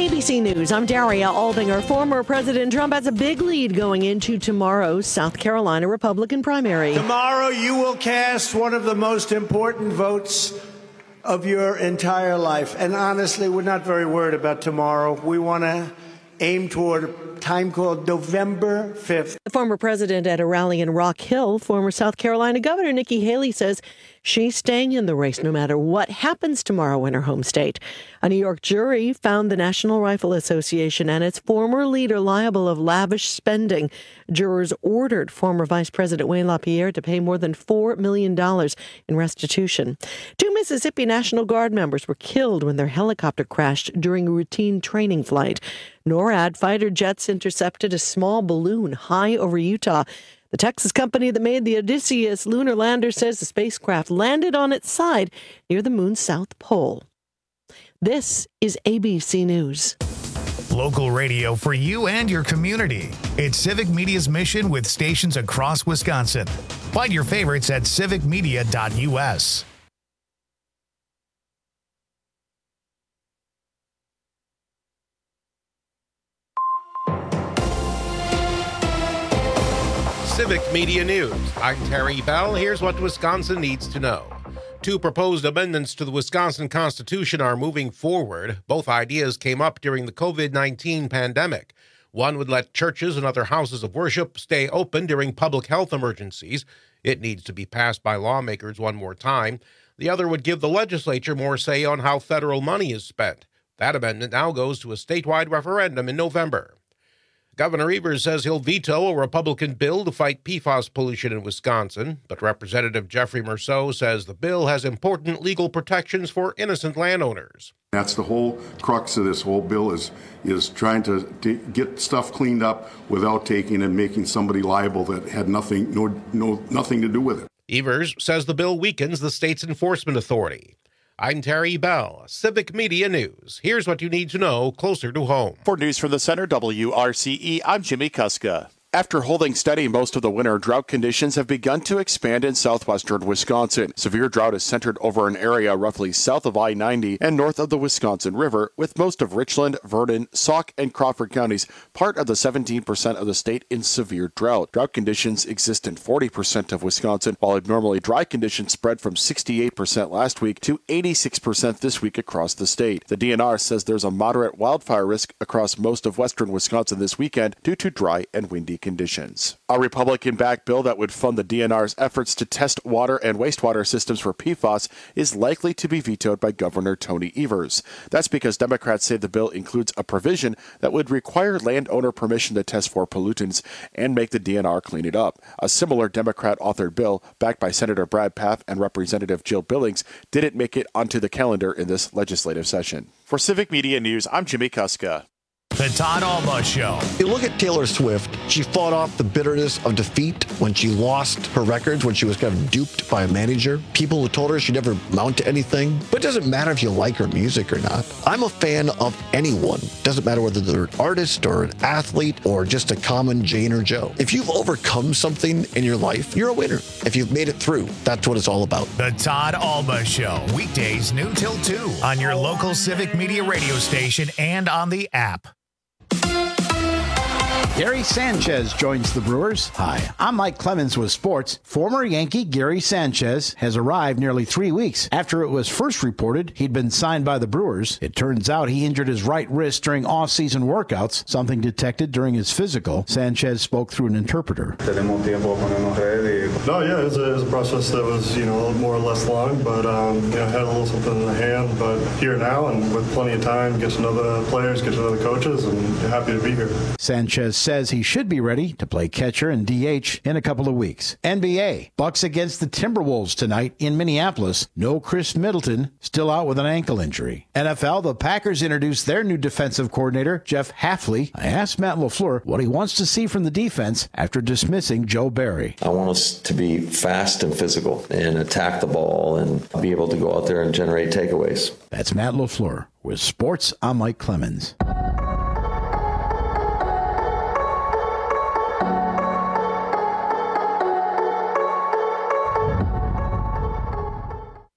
ABC News, I'm Daria Aldinger. Former President Trump has a big lead going into tomorrow's South Carolina Republican primary. Tomorrow you will cast one of the most important votes of your entire life. And honestly, we're not very worried about tomorrow. We want to aim toward a time called November 5th. The former president at a rally in Rock Hill, former South Carolina Governor Nikki Haley says she's staying in the race no matter what happens tomorrow in her home state. A New York jury found the National Rifle Association and its former leader liable of lavish spending. Jurors ordered former Vice President Wayne LaPierre to pay more than $4 million in restitution. 2 Mississippi National Guard members were killed when their helicopter crashed during a routine training flight. NORAD fighter jets intercepted a small balloon high over Utah. The Texas company that made the Odysseus lunar lander says the spacecraft landed on its side near the moon's south pole. This is ABC News. Local radio for you and your community. It's Civic Media's mission with stations across Wisconsin. Find your favorites at civicmedia.us. Civic Media News. I'm Terry Bell. Here's what Wisconsin needs to know. 2 proposed amendments to the Wisconsin Constitution are moving forward. Both ideas came up during the COVID-19 pandemic. One would let churches and other houses of worship stay open during public health emergencies. It needs to be passed by lawmakers one more time. The other would give the legislature more say on how federal money is spent. That amendment now goes to a statewide referendum in November. Governor Evers says he'll veto a Republican bill to fight PFAS pollution in Wisconsin, but Representative Jeffrey Merceau says the bill has important legal protections for innocent landowners. That's the whole crux of this whole bill is trying to get stuff cleaned up without taking and making somebody liable that had nothing to do with it. Evers says the bill weakens the state's enforcement authority. I'm Terry Bell, Civic Media News. Here's what you need to know closer to home. For News from the Center, WRCE, I'm Jimmy Kuska. After holding steady most of the winter, drought conditions have begun to expand in southwestern Wisconsin. Severe drought is centered over an area roughly south of I-90 and north of the Wisconsin River, with most of Richland, Vernon, Sauk, and Crawford counties part of the 17% of the state in severe drought. Drought conditions exist in 40% of Wisconsin, while abnormally dry conditions spread from 68% last week to 86% this week across the state. The DNR says there's a moderate wildfire risk across most of western Wisconsin this weekend due to dry and windy conditions. A Republican-backed bill that would fund the DNR's efforts to test water and wastewater systems for PFAS is likely to be vetoed by Governor Tony Evers. That's because Democrats say the bill includes a provision that would require landowner permission to test for pollutants and make the DNR clean it up. A similar Democrat-authored bill, backed by Senator Brad Pfaff and Representative Jill Billings, didn't make it onto the calendar in this legislative session. For Civic Media News, I'm Jimmy Kuska. The Todd Alma Show. You look at Taylor Swift. She fought off the bitterness of defeat when she lost her records, when she was kind of duped by a manager. People who told her she'd never amount to anything. But it doesn't matter if you like her music or not. I'm a fan of anyone. Doesn't matter whether they're an artist or an athlete or just a common Jane or Joe. If you've overcome something in your life, you're a winner. If you've made it through, that's what it's all about. The Todd Alma Show. Weekdays noon till 2 on your local Civic Media radio station and on the app. Gary Sanchez joins the Brewers. Hi, I'm Mike Clemens with sports. Former Yankee Gary Sanchez has arrived nearly 3 weeks after it was first reported he'd been signed by the Brewers. It turns out he injured his right wrist during off-season workouts, something detected during his physical. Sanchez spoke through an interpreter. No, yeah, it was a process that was, more or less long, but, had a little something in the hand, but here now and with plenty of time, get to know the players, get to know the coaches, and happy to be here. Sanchez says he should be ready to play catcher and DH in a couple of weeks. NBA, Bucks against the Timberwolves tonight in Minneapolis. No Chris Middleton, still out with an ankle injury. NFL, the Packers introduced their new defensive coordinator, Jeff Hafley. I asked Matt LaFleur what he wants to see from the defense after dismissing Joe Barry. I want us to be fast and physical and attack the ball and be able to go out there and generate takeaways. That's Matt LaFleur. With sports, I'm Mike Clemens.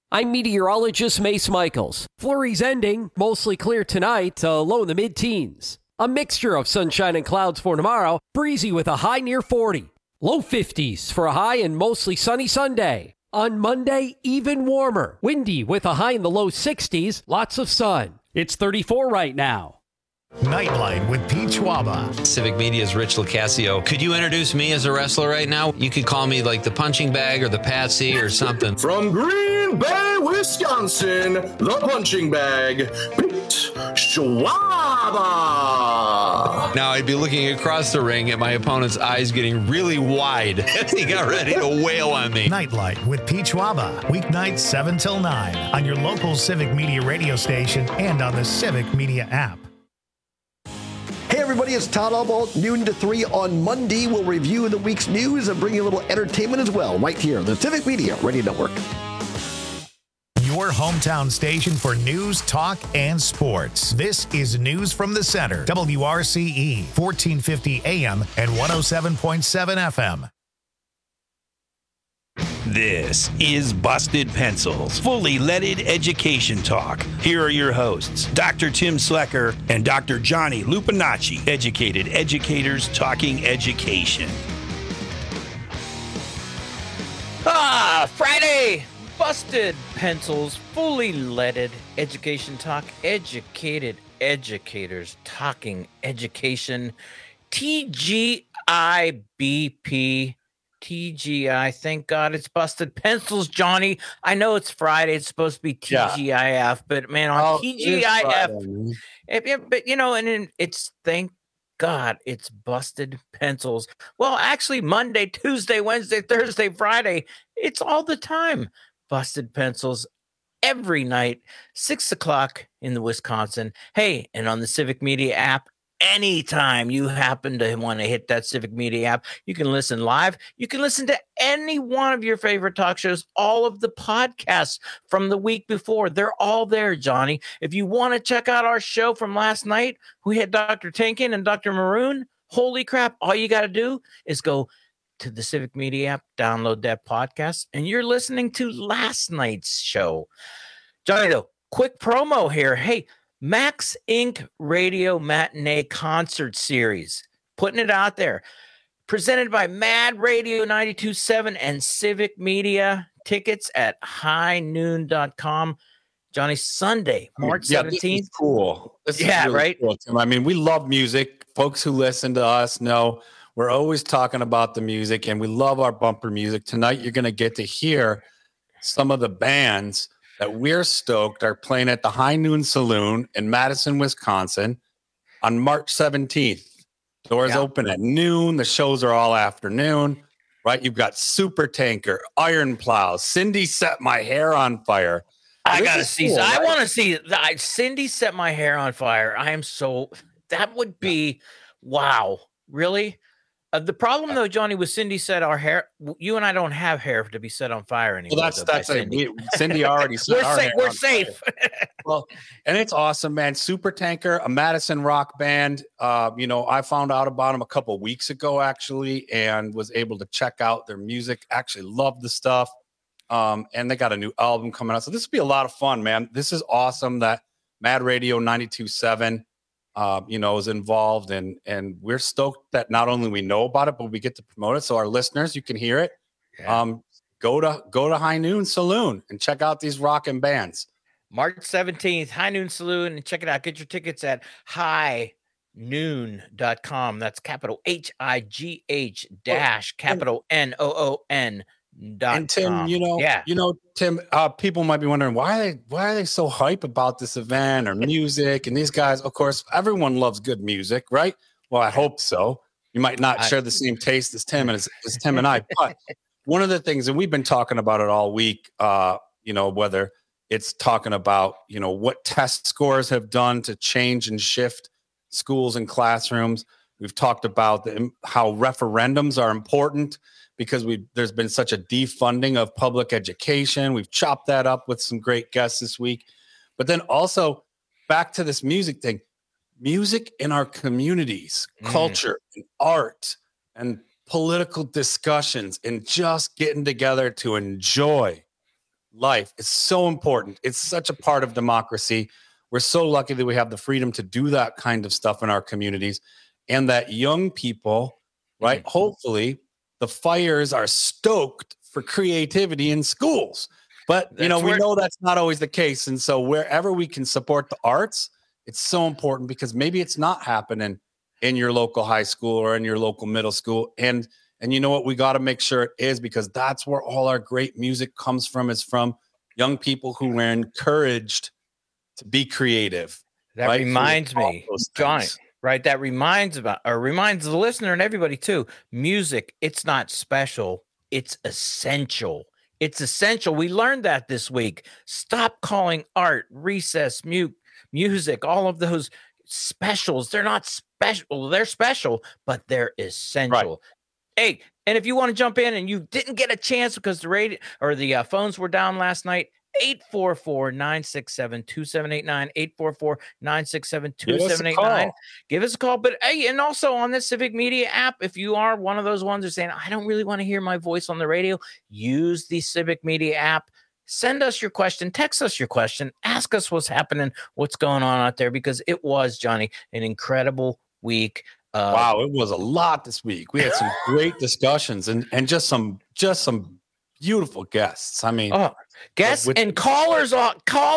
I'm meteorologist Mace Michaels. Flurries ending, mostly clear tonight, low in the mid-teens. A mixture of sunshine and clouds for tomorrow, breezy with a high near 40. Low 50s for a high and mostly sunny Sunday. On Monday, even warmer, windy with a high in the low 60s, lots of sun. It's 34 right now. Nightlight with Pete Schwaba. Civic Media's Rich Locascio. Could you introduce me as a wrestler right now? You could call me like the punching bag or the patsy or something. From Green Bay, Wisconsin, the punching bag, Pete Schwaba. Now I'd be looking across the ring at my opponent's eyes getting really wide as he got ready to wail on me. Nightlight with Pete Schwaba. Weeknights 7 till 9 on your local Civic Media radio station and on the Civic Media app. Hey everybody, it's Todd Albaugh, noon to 3 on Monday. We'll review the week's news and bring you a little entertainment as well, right here on the Civic Media Radio Network. Your hometown station for news, talk, and sports. This is News from the Center. WRCE, 1450 AM and 107.7 FM. This is Busted Pencils, fully leaded education talk. Here are your hosts, Dr. Tim Slecker and Dr. Johnny Lupinacci, educated educators talking education. Friday! Busted Pencils, fully leaded education talk, educated educators talking education. TGIBP. TGI, thank God it's Busted Pencils, Johnny. I know it's Friday. It's supposed to be TGIF, but man, on TGIF, but you know, and it's thank God it's Busted Pencils. Well, actually, Monday, Tuesday, Wednesday, Thursday, Friday, it's all the time. Busted Pencils every night, 6 o'clock in the Wisconsin. Hey, and on the Civic Media app. Anytime you happen to want to hit that Civic Media app, you can listen live. You can listen to any one of your favorite talk shows, all of the podcasts from the week before. They're all there, Johnny. If you want to check out our show from last night, we had Dr. Tinkin and Dr. Maroon. Holy crap. All you got to do is go to the Civic Media app, download that podcast, and you're listening to last night's show. Johnny, though, quick promo here. Hey, Max Inc. Radio Matinee Concert Series. Putting it out there. Presented by Mad Radio 92.7 and Civic Media. Tickets at highnoon.com. Johnny, Sunday, March 17th. This is cool. This is really right? Cool, Tim. I mean, we love music. Folks who listen to us know we're always talking about the music, and we love our bumper music. Tonight, you're going to get to hear some of the bands that we're stoked are playing at the High Noon Saloon in Madison, Wisconsin on March 17th. Doors open at noon. The shows are all afternoon, right? You've got Super Tanker, Iron Plow, Cindy Set My Hair on Fire. I got to see. Cool, I want to see Cindy Set My Hair on Fire. I am so, that would be, wow. Really? The problem, though, Johnny, with Cindy set our hair, you and I don't have hair to be set on fire anymore. Well, that's Cindy. Cindy already set our hair We're safe. Well, and it's awesome, man. Super Tanker, a Madison rock band. You know, I found out about them a couple of weeks ago, actually, and was able to check out their music. Actually loved the stuff. And they got a new album coming out. So this will be a lot of fun, man. This is awesome that Mad Radio 92.7 you know, is involved, and we're stoked that not only we know about it, but we get to promote it. So our listeners, you can hear it. Yeah. Go to High Noon Saloon and check out these rockin' bands. March 17th, High Noon Saloon, and check it out. Get your tickets at highnoon.com. That's capital HIGH dash capital NOON. And Tim, Tim, people might be wondering why are they so hype about this event or music? And these guys, of course, everyone loves good music, right? Well, I hope so. You might not share the same taste as Tim and as Tim and I, but one of the things, and we've been talking about it all week, you know, whether it's talking about, you know, what test scores have done to change and shift schools and classrooms. We've talked about how referendums are important, because there's been such a defunding of public education. We've chopped that up with some great guests this week. But then also back to this music thing, music in our communities, culture and art and political discussions and just getting together to enjoy life is so important. It's such a part of democracy. We're so lucky that we have the freedom to do that kind of stuff in our communities, and that young people, right? Hopefully the fires are stoked for creativity in schools. But, we know that's not always the case. And so wherever we can support the arts, it's so important, because maybe it's not happening in your local high school or in your local middle school. And you know what? We got to make sure it is, because that's where all our great music comes from, is from young people who were encouraged to be creative. That reminds me, John, right? That reminds the listener and everybody too. Music, it's not special. It's essential. It's essential. We learned that this week. Stop calling art, recess, music, all of those specials. They're not special. They're special, but they're essential. Right. Hey, and if you want to jump in and you didn't get a chance because the radio or the phones were down last night, 844-967-2789, 844-967-2789. Give us a call. But hey, and also on this Civic Media app, if you are one of those ones who's saying, I don't really want to hear my voice on the radio, use the Civic Media app. Send us your question, text us your question, ask us what's happening, what's going on out there, because it was, Johnny, an incredible week. Wow, it was a lot this week. We had some great discussions and just some beautiful guests. I mean, guests and callers. I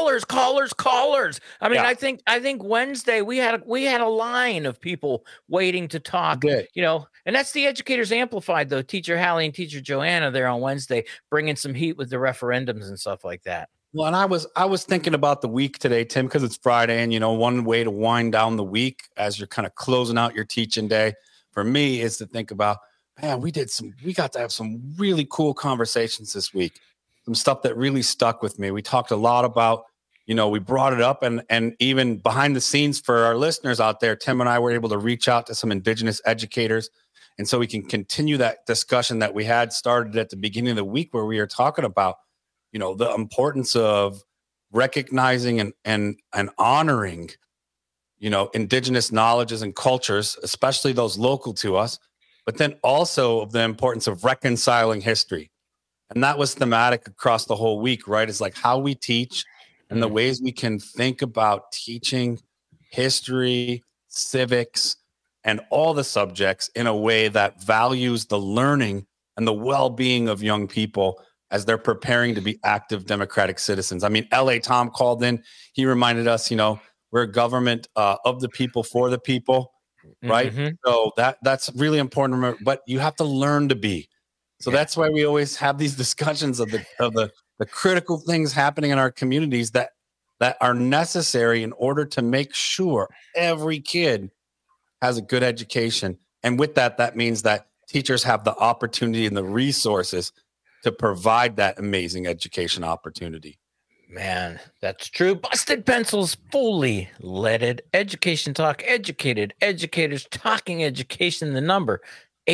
mean, yeah. I think Wednesday we had a line of people waiting to talk. And that's the Educators Amplified, though. Teacher Hallie and Teacher Joanna there on Wednesday, bringing some heat with the referendums and stuff like that. Well, and I was thinking about the week today, Tim, because it's Friday, and one way to wind down the week as you're kind of closing out your teaching day for me is to think about, man, we got to have some really cool conversations this week. Some stuff that really stuck with me. We talked a lot about, we brought it up, and even behind the scenes for our listeners out there, Tim and I were able to reach out to some Indigenous educators. And so we can continue that discussion that we had started at the beginning of the week, where we are talking about, the importance of recognizing and honoring, Indigenous knowledges and cultures, especially those local to us, but then also of the importance of reconciling history. And that was thematic across the whole week, right? It's like how we teach and the ways we can think about teaching history, civics, and all the subjects in a way that values the learning and the well-being of young people as they're preparing to be active democratic citizens. I mean, L.A. Tom called in. He reminded us, we're a government of the people, for the people, right? Mm-hmm. So that's really important to remember, but you have to learn to be. So that's why we always have these discussions of the critical things happening in our communities that are necessary in order to make sure every kid has a good education. And with that means that teachers have the opportunity and the resources to provide that amazing education opportunity. Man, that's true. Busted Pencils, fully leaded education talk, educated educators talking education. The number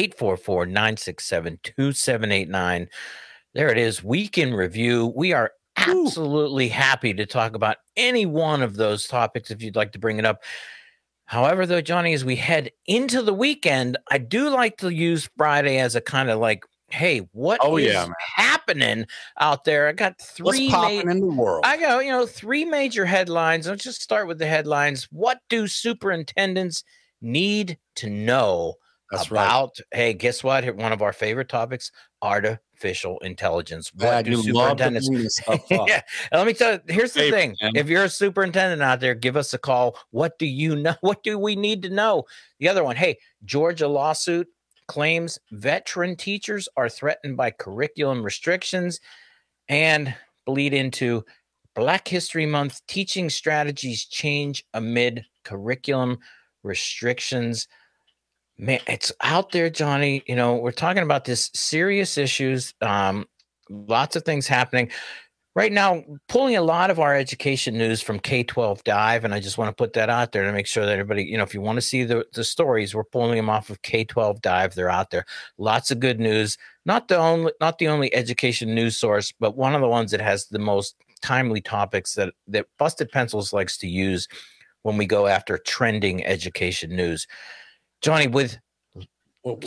844-967-2789. There it is. Week in review. We are absolutely happy to talk about any one of those topics if you'd like to bring it up. However, though, Johnny, as we head into the weekend, I do like to use Friday as a kind of like, hey, what is happening out there? I got three popping in the world. I got, three major headlines. Let's just start with the headlines. What do superintendents need to know about? Hey, guess what? One of our favorite topics, artificial intelligence. What do superintendents? Yeah. Let me tell you, here's the thing. Man. If you're a superintendent out there, give us a call. What do you know? What do we need to know? The other one, hey, Georgia lawsuit claims veteran teachers are threatened by curriculum restrictions, and bleed into Black History Month. Teaching strategies change amid curriculum restrictions. Man, it's out there, Johnny. We're talking about this serious issues. Lots of things happening right now, pulling a lot of our education news from K-12 Dive, and I just want to put that out there to make sure that everybody, if you want to see the stories, we're pulling them off of K-12 Dive. They're out there. Lots of good news. Not the only education news source, but one of the ones that has the most timely topics that Busted Pencils likes to use when we go after trending education news. Johnny, with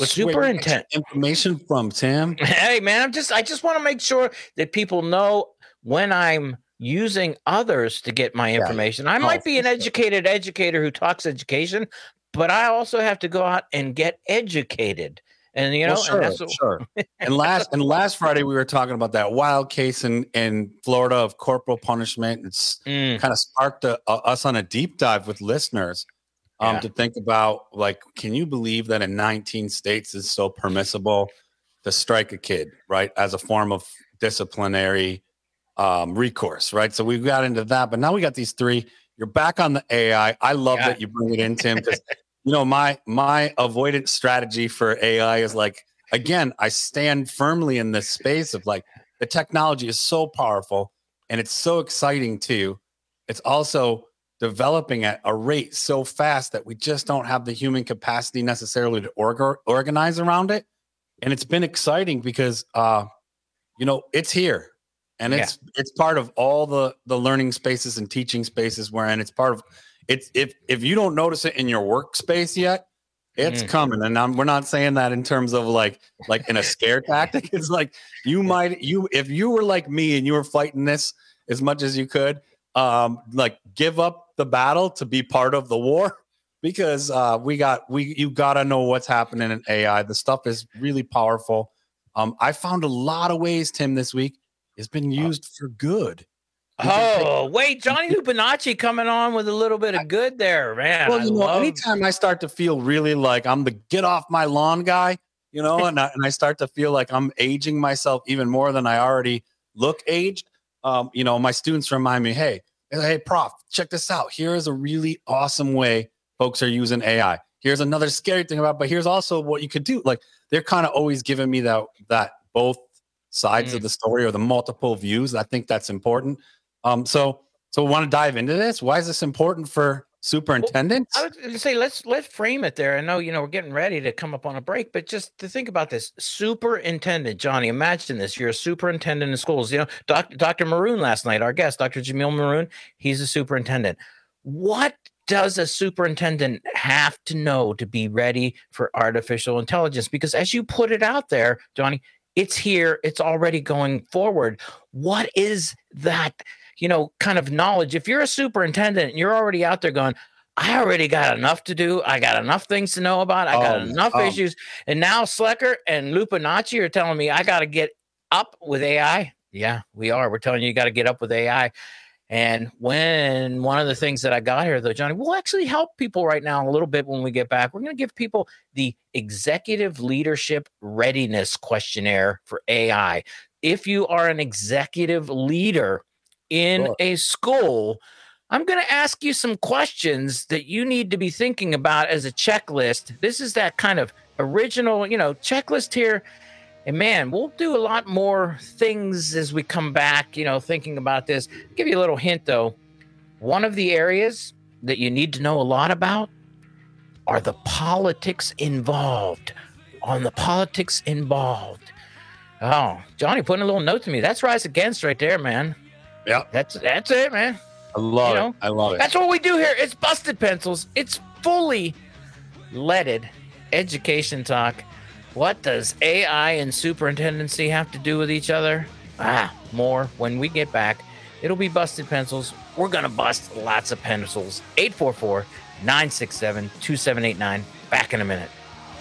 superintendent information from Tim. Hey, man, I just want to make sure that people know when I'm using others to get my information. I might be an educated educator who talks education, but I also have to go out and get educated. And you know, sure. And last Friday we were talking about that wild case in Florida of corporal punishment. It's kind of sparked us on a deep dive with listeners to think about, like, can you believe that in 19 states it's so permissible to strike a kid, right, as a form of disciplinary recourse, right? So we got into that, but now we got these three. You're back on the AI. I love that you bring it in, Tim, because you know, my avoidance strategy for AI is like, again, I stand firmly in this space of like, the technology is so powerful and it's so exciting too. It's also developing at a rate so fast that we just don't have the human capacity necessarily to organize around it. And it's been exciting because, you know, it's here and it's part of all the learning spaces and teaching spaces we're in. It's part of It's if you don't notice it in your workspace yet, it's coming. And we're not saying that in terms of like in a scare tactic. It's like if you were like me and you were fighting this as much as you could, like give up the battle to be part of the war, because you gotta know what's happening in AI. The stuff is really powerful. I found a lot of ways, Tim, this week it's been used for good. Oh, wait, Johnny Lupinacci coming on with a little bit of good there, man. Well, you know, anytime I start to feel really like I'm the get off my lawn guy, you know, and I start to feel like I'm aging myself even more than I already look aged, you know, my students remind me, hey, prof, check this out. Here is a really awesome way folks are using AI. Here's another scary thing about, but here's also what you could do. Like, they're kind of always giving me that both sides of the story or the multiple views. I think that's important. So want to dive into this? Why is this important for superintendents? Well, I was going to say, let's frame it there. I know, you know, we're getting ready to come up on a break, but just to think about this, superintendent, Johnny, imagine this. You're a superintendent in schools. You know, Dr. Maroon last night, our guest, Dr. Jamil Maroon, he's a superintendent. What does a superintendent have to know to be ready for artificial intelligence? Because as you put it out there, Johnny, it's here. It's already going forward. What is that, you know, kind of knowledge? If you're a superintendent and you're already out there going, I already got enough to do. I got enough things to know about. I got enough issues. And now Slecker and Lupinacci are telling me I got to get up with AI. Yeah, we are. We're telling you got to get up with AI. And when one of the things that I got here, though, Johnny, we'll actually help people right now a little bit when we get back. We're going to give people the Executive Leadership Readiness Questionnaire for AI. If you are an executive leader in a school, I'm going to ask you some questions that you need to be thinking about as a checklist. This is that kind of original, you know, checklist here. And man, we'll do a lot more things as we come back, you know, thinking about this. I'll give you a little hint, though. One of the areas that you need to know a lot about are the politics involved. On the politics involved. Oh, Johnny putting a little note to me. That's Rise Against right there, man. Yeah. That's it, man. I love it. I love it. That's what we do here. It's Busted Pencils. It's fully leaded education talk. What does AI and superintendency have to do with each other? More when we get back. It'll be Busted Pencils. We're going to bust lots of pencils. 844-967-2789. Back in a minute.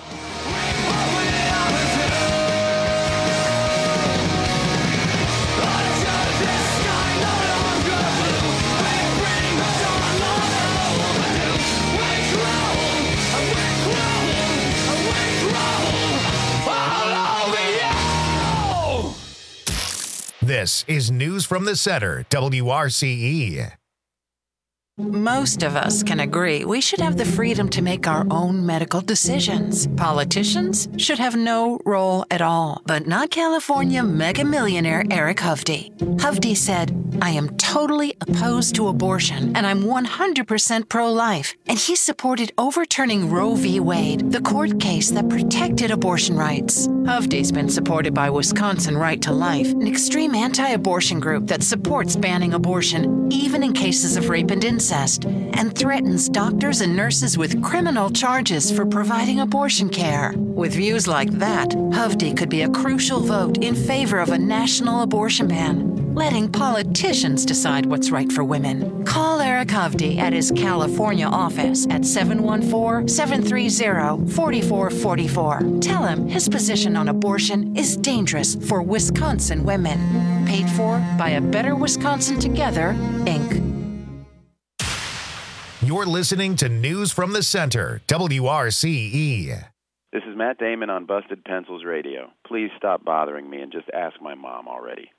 This is News from the Center, WRCE. Most of us can agree we should have the freedom to make our own medical decisions. Politicians should have no role at all, but not California mega millionaire Eric Hovde. Hovde said, I am totally opposed to abortion and I'm 100% pro-life. And he supported overturning Roe v. Wade, the court case that protected abortion rights. Hovde's been supported by Wisconsin Right to Life, an extreme anti-abortion group that supports banning abortion, even in cases of rape and incest. incest and threatens doctors and nurses with criminal charges for providing abortion care. With views like that, Hovde could be a crucial vote in favor of a national abortion ban, letting politicians decide what's right for women. Call Eric Hovde at his California office at 714-730-4444. Tell him his position on abortion is dangerous for Wisconsin women. Paid for by A Better Wisconsin Together, Inc. You're listening to News from the Center, WRCE. This is Matt Damon on Busted Pencils Radio. Please stop bothering me and just ask my mom already.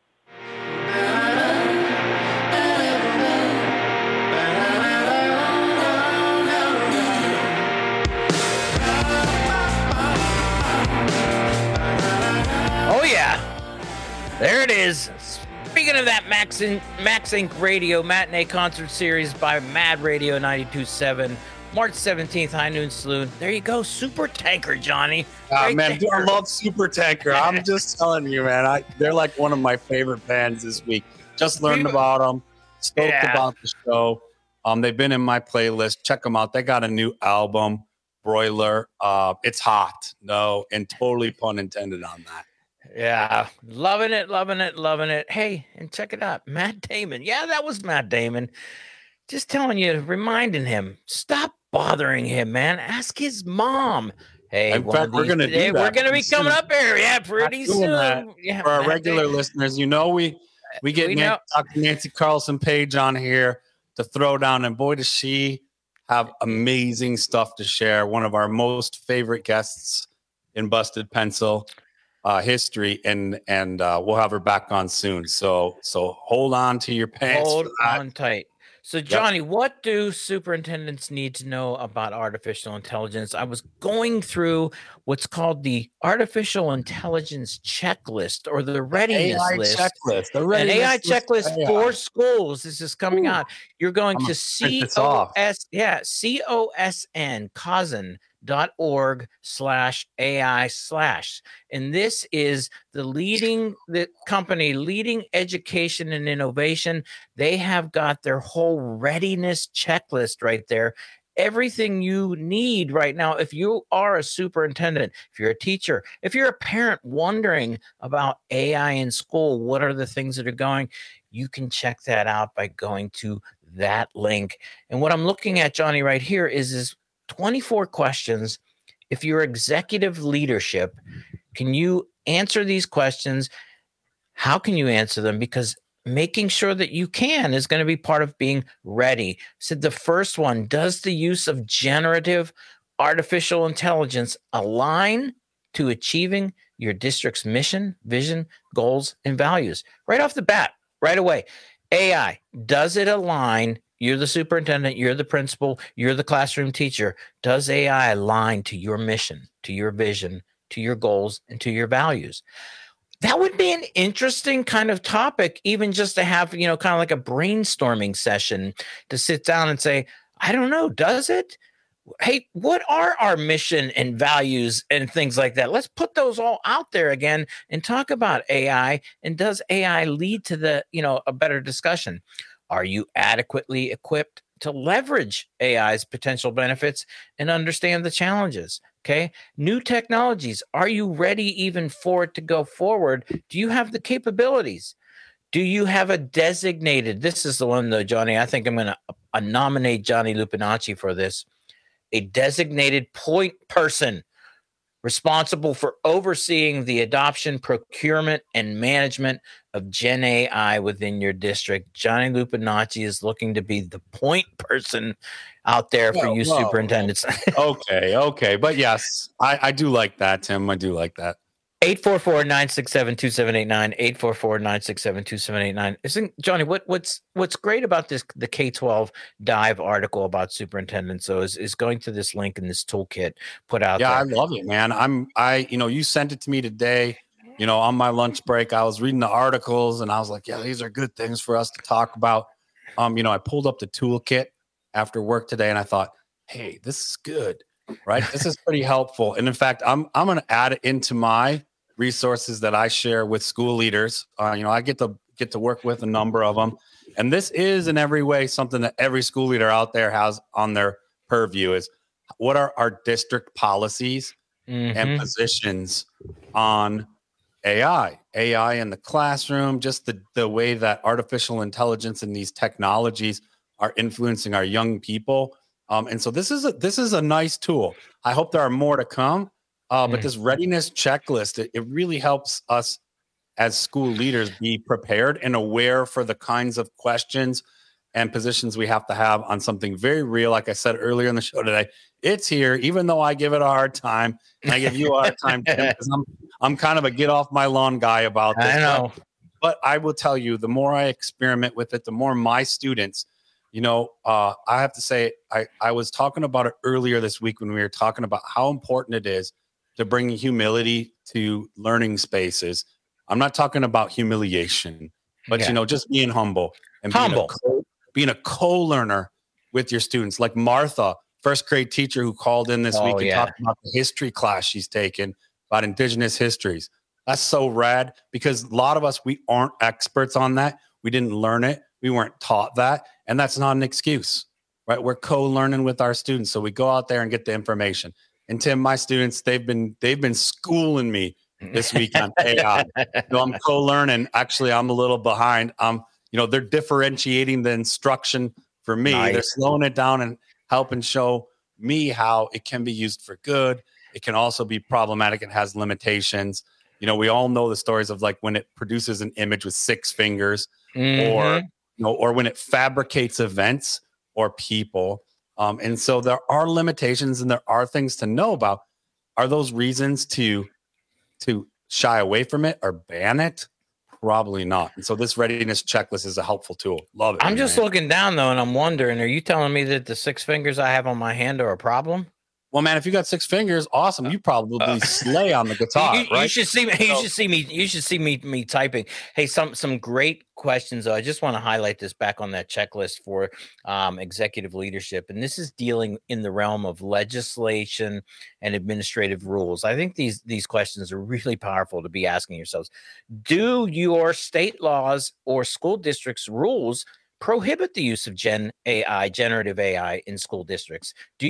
Oh, yeah. There it is. Speaking of that Max Inc. Radio Matinee Concert Series by Mad Radio 92.7, March 17th, High Noon Saloon. There you go, Super Tanker, Johnny. Right man, dude, I love Super Tanker. I'm just telling you, man. They're like one of my favorite bands this week. Just learned about them, spoke about the show. They've been in my playlist. Check them out. They got a new album, Broiler. It's hot, no, and totally pun intended on that. Yeah, loving it. Hey, and check it out, Matt Damon. Yeah, that was Matt Damon. Just telling you, reminding him, stop bothering him, man. Ask his mom. Hey, in fact, we're gonna do that. We're gonna be coming up here, pretty soon. Yeah, for our regular listeners, we get Dr. Nancy Carlson Page on here to throw down, and boy, does she have amazing stuff to share. One of our most favorite guests in Busted Pencil history, and we'll have her back on soon. So hold on to your pants. Hold on tight. So, Johnny, what do superintendents need to know about artificial intelligence? I was going through what's called the Artificial Intelligence Checklist, or the Readiness List. Checklist. The An AI checklist for schools. This is coming out. You're going to COSN.org/AI/. And this is the company leading education and innovation. They have got their whole readiness checklist right there. Everything you need right now. If you are a superintendent, if you're a teacher, if you're a parent wondering about AI in school, what are the things that are going, you can check that out by going to that link. And what I'm looking at, Johnny, right here is 24 questions. If you're executive leadership, can you answer these questions? How can you answer them? Because making sure that you can is going to be part of being ready. So the first one, does the use of generative artificial intelligence align to achieving your district's mission, vision, goals, and values? Right off the bat, right away. AI, does it align? You're the superintendent, you're the principal, you're the classroom teacher. Does AI align to your mission, to your vision, to your goals, and to your values? That would be an interesting kind of topic, even just to have, kind of like a brainstorming session to sit down and say, I don't know, does it? Hey, what are our mission and values and things like that? Let's put those all out there again and talk about AI. And does AI lead to a better discussion? Are you adequately equipped to leverage AI's potential benefits and understand the challenges? Okay. New technologies. Are you ready even for it to go forward? Do you have the capabilities? Do you have a designated, this is the one though, Johnny, I think I'm going to nominate Johnny Lupinacci for this, a designated point person responsible for overseeing the adoption, procurement, and management of Gen AI within your district. Johnny Lupinacci is looking to be the point person out there for you superintendents. Okay. But yes, I do like that, Tim. I do like that. 844-967-2789, 844-967-2789. Isn't Johnny, what's great about this, the K-12 Dive article about superintendents, though, is going to this link in this toolkit put out there. Yeah, I love it, man. You sent it to me today, on my lunch break. I was reading the articles and I was like, yeah, these are good things for us to talk about. I pulled up the toolkit after work today and I thought, hey, this is good, right? This is pretty helpful. And in fact, I'm going to add it into my resources that I share with school leaders. I get to get to work with a number of them. And this is in every way something that every school leader out there has on their purview is what are our district policies and positions on AI in the classroom, just the way that artificial intelligence and these technologies are influencing our young people. And so this is a nice tool. I hope there are more to come. But this readiness checklist, it really helps us as school leaders be prepared and aware for the kinds of questions and positions we have to have on something very real. Like I said earlier in the show today, it's here, even though I give it a hard time. And I give you a hard time, Tim, because I'm kind of a get off my lawn guy about this. I know. But I will tell you, the more I experiment with it, the more my students, I have to say, I was talking about it earlier this week when we were talking about how important it is to bring humility to learning spaces. I'm not talking about humiliation, but just being humble and being a co-learner with your students. Like Martha, first grade teacher who called in this week and talked about the history class she's taken about Indigenous histories. That's so rad because a lot of us, we aren't experts on that. We didn't learn it. We weren't taught that. And that's not an excuse, right? We're co-learning with our students. So we go out there and get the information. And Tim, my students, they've been schooling me this week on AI. I'm co-learning. Actually, I'm a little behind. They're differentiating the instruction for me. Nice. They're slowing it down and helping show me how it can be used for good. It can also be problematic and has limitations. We all know the stories of like when it produces an image with 6 fingers or when it fabricates events or people. And so there are limitations and there are things to know about. Are those reasons to shy away from it or ban it? Probably not. And so this readiness checklist is a helpful tool. Love it. I'm just looking down though, and I'm wondering, are you telling me that the 6 fingers I have on my hand are a problem? Well, man, if you got 6 fingers, awesome. You probably slay on the guitar, right? You should see me. You should see me typing. Hey, some great questions. I just want to highlight this back on that checklist for executive leadership, and this is dealing in the realm of legislation and administrative rules. I think these questions are really powerful to be asking yourselves. Do your state laws or school districts' rules prohibit the use of generative AI in school districts? Are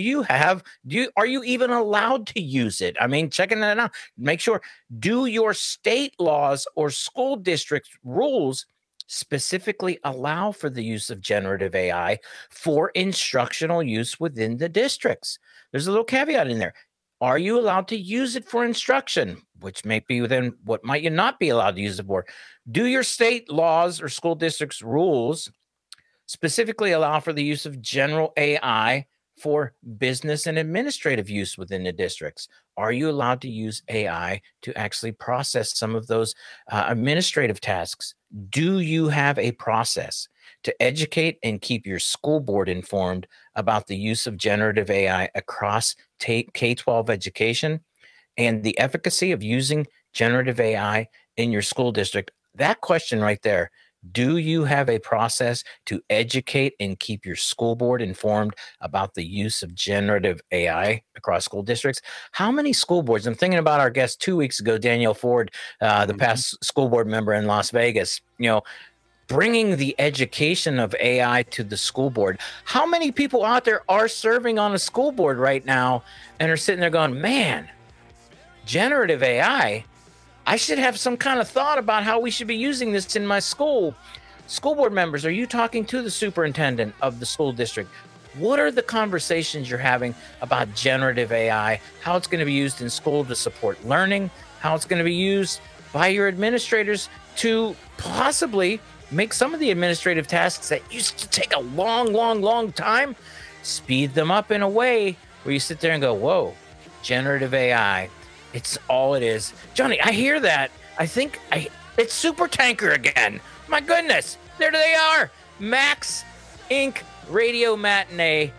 you even allowed to use it? I mean, checking that out. Make sure, do your state laws or school district rules specifically allow for the use of generative AI for instructional use within the districts? There's a little caveat in there. Are you allowed to use it for instruction? Which may be within what might you not be allowed to use it for? Do your state laws or school districts rules specifically allow for the use of general AI for business and administrative use within the districts? Are you allowed to use AI to actually process some of those administrative tasks? Do you have a process to educate and keep your school board informed about the use of generative AI across K-12 education and the efficacy of using generative AI in your school district? That question right there. Do you have a process to educate and keep your school board informed about the use of generative AI across school districts? How many school boards? I'm thinking about our guest 2 weeks ago, Danielle Ford, the past school board member in Las Vegas, bringing the education of AI to the school board. How many people out there are serving on a school board right now and are sitting there going, man, generative AI, I should have some kind of thought about how we should be using this in my school. School board members, are you talking to the superintendent of the school district? What are the conversations you're having about generative AI, how it's going to be used in school to support learning, how it's going to be used by your administrators to possibly make some of the administrative tasks that used to take a long time, speed them up in a way where you sit there and go, whoa, generative AI. It's all it is. Johnny, I hear that. I think it's Super Tanker again. My goodness. There they are. Max Inc. Radio Matinee.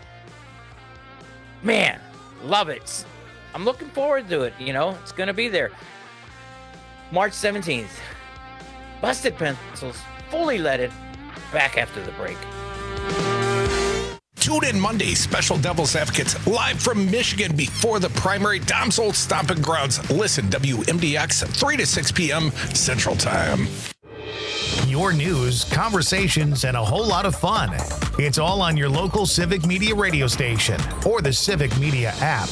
Man, love it. I'm looking forward to it. It's going to be there. March 17th. Busted Pencils, fully leaded. Back after the break. Tune in Monday, Special Devil's Advocates, live from Michigan before the primary. Dom's old stomping grounds. Listen, WMDX, 3 to 6 p.m. Central Time. your news, conversations, and a whole lot of fun. It's all on your local Civic Media radio station or the Civic Media app.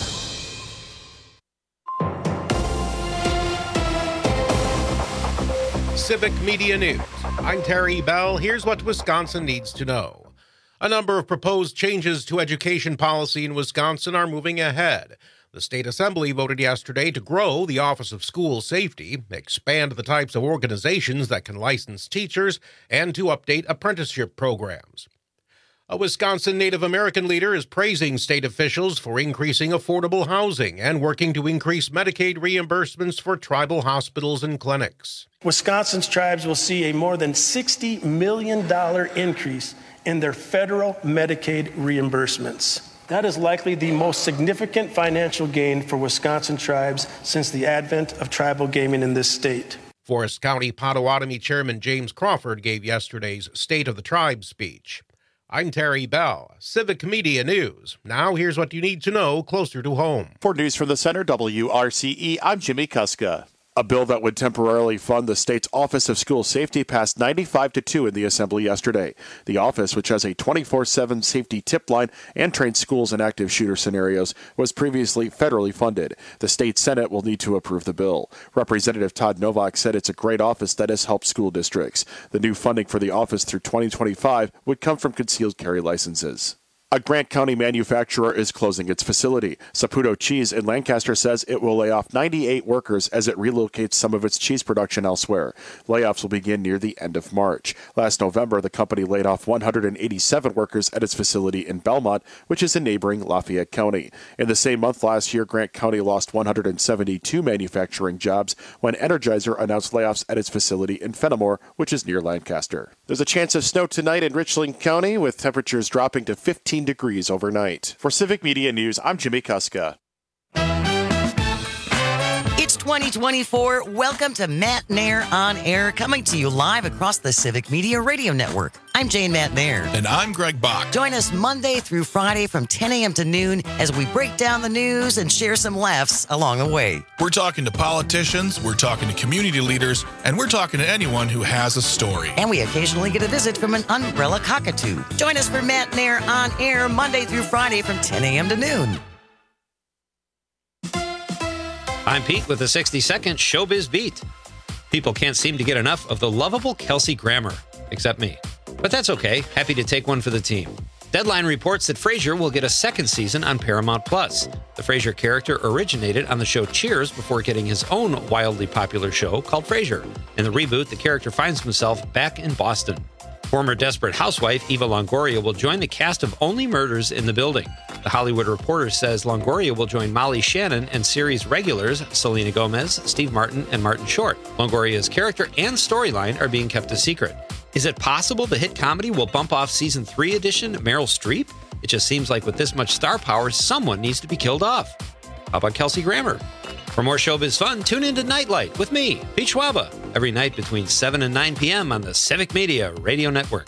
Civic Media News. I'm Terry Bell. Here's what Wisconsin needs to know. A number of proposed changes to education policy in Wisconsin are moving ahead. The State Assembly voted yesterday to grow the Office of School Safety, expand the types of organizations that can license teachers, and to update apprenticeship programs. A Wisconsin Native American leader is praising state officials for increasing affordable housing and working to increase Medicaid reimbursements for tribal hospitals and clinics. Wisconsin's tribes will see a more than $60 million increase in their federal Medicaid reimbursements. That is likely the most significant financial gain for Wisconsin tribes since the advent of tribal gaming in this state. Forest County Potawatomi Chairman James Crawford gave yesterday's State of the Tribe speech. I'm Terry Bell, Civic Media News. Now here's what you need to know closer to home. For News from the Center, WRCE, I'm Jimmy Kuska. A bill that would temporarily fund the state's Office of School Safety passed 95-2 in the Assembly yesterday. The office, which has a 24/7 safety tip line and trains schools in active shooter scenarios, was previously federally funded. The state Senate will need to approve the bill. Representative Todd Novak said it's a great office that has helped school districts. The new funding for the office through 2025 would come from concealed carry licenses. A Grant County manufacturer is closing its facility. Saputo Cheese in Lancaster says it will lay off 98 workers as it relocates some of its cheese production elsewhere. Layoffs will begin near the end of March. Last November, the company laid off 187 workers at its facility in Belmont, which is in neighboring Lafayette County. In the same month last year, Grant County lost 172 manufacturing jobs when Energizer announced layoffs at its facility in Fenimore, which is near Lancaster. There's a chance of snow tonight in Richland County, with temperatures dropping to 15 degrees overnight. For Civic Media News, I'm Jimmy Kuska. It's 2024. Welcome to Matt Nair On Air, coming to you live across the Civic Media Radio Network. I'm Jane Matt Nair. And I'm Greg Bach. Join us Monday through Friday from 10 a.m. to noon as we break down the news and share some laughs along the way. We're talking to politicians, we're talking to community leaders, and we're talking to anyone who has a story. And we occasionally get a visit from an umbrella cockatoo. Join us for Matt Nair On Air Monday through Friday from 10 a.m. to noon. I'm Pete with a 60-second Showbiz Beat. People can't seem to get enough of the lovable Kelsey Grammer, except me. But that's okay. Happy to take one for the team. Deadline reports that Frasier will get a second season on Paramount+. The Frasier character originated on the show Cheers before getting his own wildly popular show called Frasier. In the reboot, the character finds himself back in Boston. Former Desperate Housewife Eva Longoria will join the cast of Only Murders in the Building. The Hollywood Reporter says Longoria will join Molly Shannon and series regulars Selena Gomez, Steve Martin, and Martin Short. Longoria's character and storyline are being kept a secret. Is it possible the hit comedy will bump off Season 3 edition Meryl Streep? It just seems like with this much star power, someone needs to be killed off. How about Kelsey Grammer? For more showbiz fun, tune into Nightlight with me, Pete Schwaba, every night between 7 and 9 p.m. on the Civic Media Radio Network.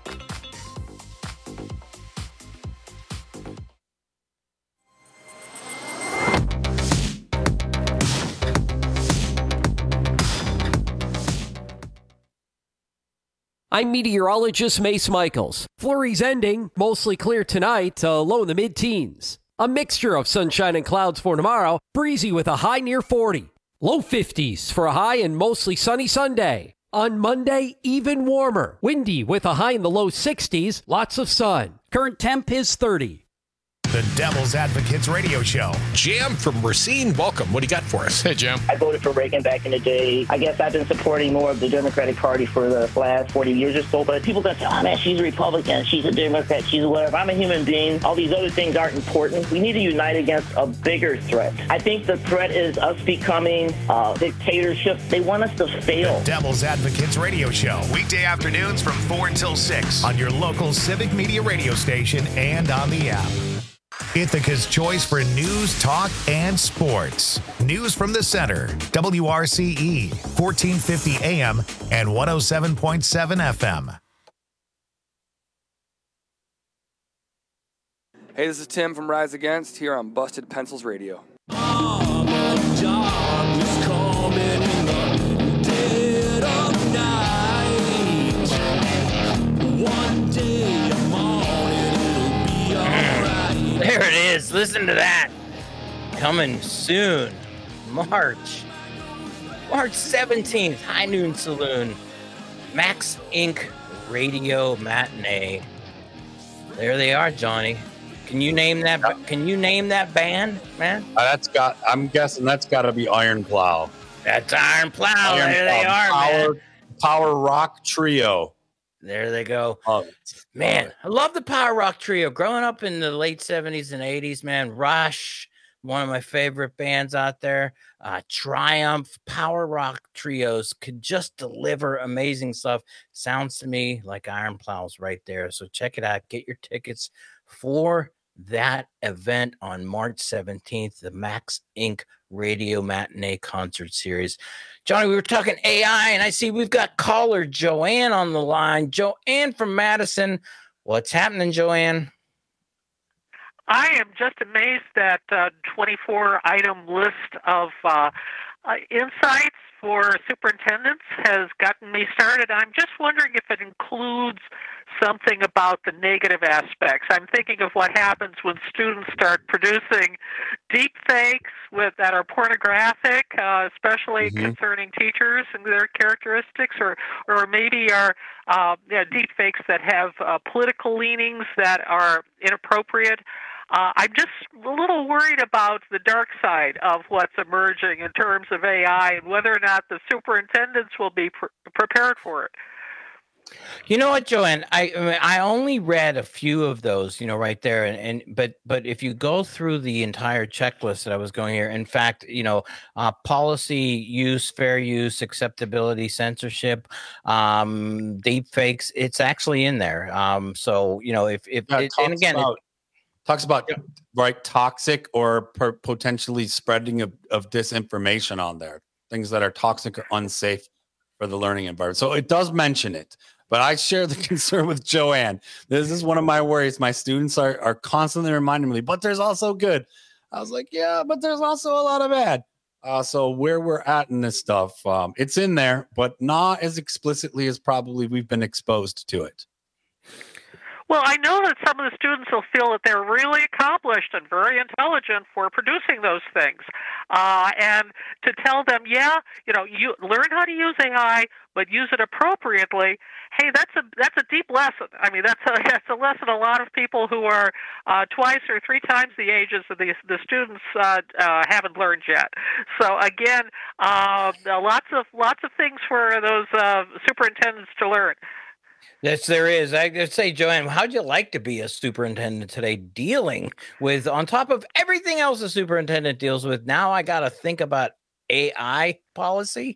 I'm meteorologist Mace Michaels. Flurries ending, mostly clear tonight, low in the mid-teens. A mixture of sunshine and clouds for tomorrow, breezy with a high near 40. Low 50s for a high and mostly sunny Sunday. On Monday, even warmer, windy with a high in the low 60s, lots of sun. Current temp is 30. The Devil's Advocates Radio Show. Jam from Racine, welcome. What do you got for us? Hey, Jam. I voted for Reagan back in the day. I guess I've been supporting more of the Democratic Party for the last 40 years or so. But people don't say, oh, man, she's a Republican, she's a Democrat, she's a whatever. I'm a human being. All these other things aren't important. We need to unite against a bigger threat. I think the threat is us becoming dictatorship. They want us to fail. The Devil's Advocates Radio Show. Weekday afternoons from 4 until 6 on your local Civic Media radio station and on the app. Ithaca's choice for news, talk, and sports. News from the Center, WRCE, 1450 AM and 107.7 FM. Hey, this is Tim from Rise Against here on Busted Pencils Radio. Listen to that. Coming soon. March 17th, High Noon Saloon. Max Inc. Radio Matinee. There they are, Johnny. Can you name that? Can you name that band, man? I'm guessing that's got to be Iron Plow. That's Iron Plow. There they are, man. Power rock trio. There they go. Man, I love the power rock trio. Growing up in the late 70s and 80s, man, Rush, one of my favorite bands out there. Triumph, power rock trios could just deliver amazing stuff. Sounds to me like Iron Plow's right there. So check it out. Get your tickets for that event on March 17th, the Max Inc. Radio Matinee Concert Series. Johnny, we were talking AI, and I see we've got caller Joanne on the line. Joanne from Madison. What's happening, Joanne? I am just amazed that 24-item list of insights for superintendents has gotten me started. I'm just wondering if it includes something about the negative aspects. I'm thinking of what happens when students start producing deep fakes that are pornographic, especially concerning teachers and their characteristics, or maybe are deep fakes that have political leanings that are inappropriate. I'm just a little worried about the dark side of what's emerging in terms of AI and whether or not the superintendents will be prepared for it. You know what, Joanne? I only read a few of those, right there, but if you go through the entire checklist that I was going here, in fact, policy, use, fair use, acceptability, censorship, deep fakes, it's actually in there. So Talks about right toxic or potentially spreading of disinformation on there, things that are toxic or unsafe for the learning environment. So it does mention it, but I share the concern with Joanne. This is one of my worries. My students are constantly reminding me, but there's also good. I was like, yeah, but there's also a lot of bad. So where we're at in this stuff, it's in there, but not as explicitly as probably we've been exposed to it. Well, I know that some of the students will feel that they're really accomplished and very intelligent for producing those things. And to tell them, you learn how to use AI, but use it appropriately. Hey, that's a deep lesson. I mean, that's a lesson a lot of people who are twice or three times the ages of the students haven't learned yet. So again, lots of things for those superintendents to learn. Yes, there is. I just say, Joanne, how'd you like to be a superintendent today, dealing with, on top of everything else a superintendent deals with, now I got to think about AI policy?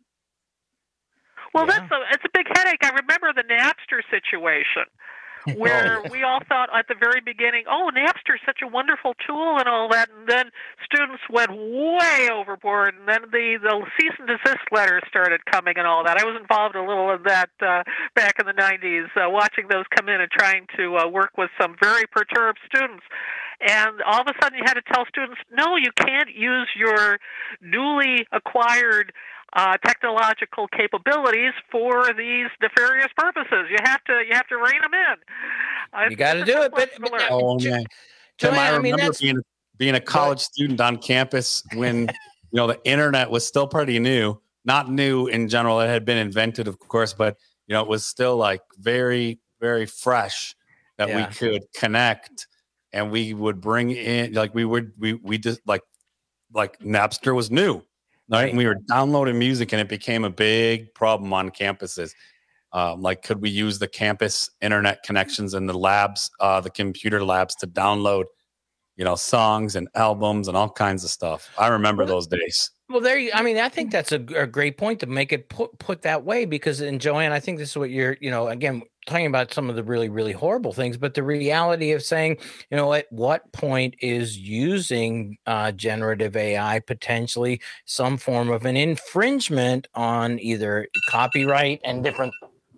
Well, it's a big headache. I remember the Napster situation where we all thought at the very beginning, Napster's such a wonderful tool and all that, and then students went way overboard, and then the cease and desist letters started coming and all that. I was involved a little in that back in the 90s, watching those come in and trying to work with some very perturbed students. And all of a sudden you had to tell students, no, you can't use your newly acquired technological capabilities for these nefarious purposes. You have to rein them in. You got to do it, but man. Tim, I remember being a college student on campus when the internet was still pretty new. Not new in general; it had been invented, of course, but it was still like very, very fresh that we could connect, and we would bring in we just like Napster was new. Right. And we were downloading music, and it became a big problem on campuses. Could we use the campus internet connections in the labs, the computer labs, to download, songs and albums and all kinds of stuff? I remember those days. Well, I think that's a great point to make it put that way, because, and Joanne, I think this is what you're, again, talking about some of the really, really horrible things, but the reality of saying, at what point is using generative AI potentially some form of an infringement on either copyright and different.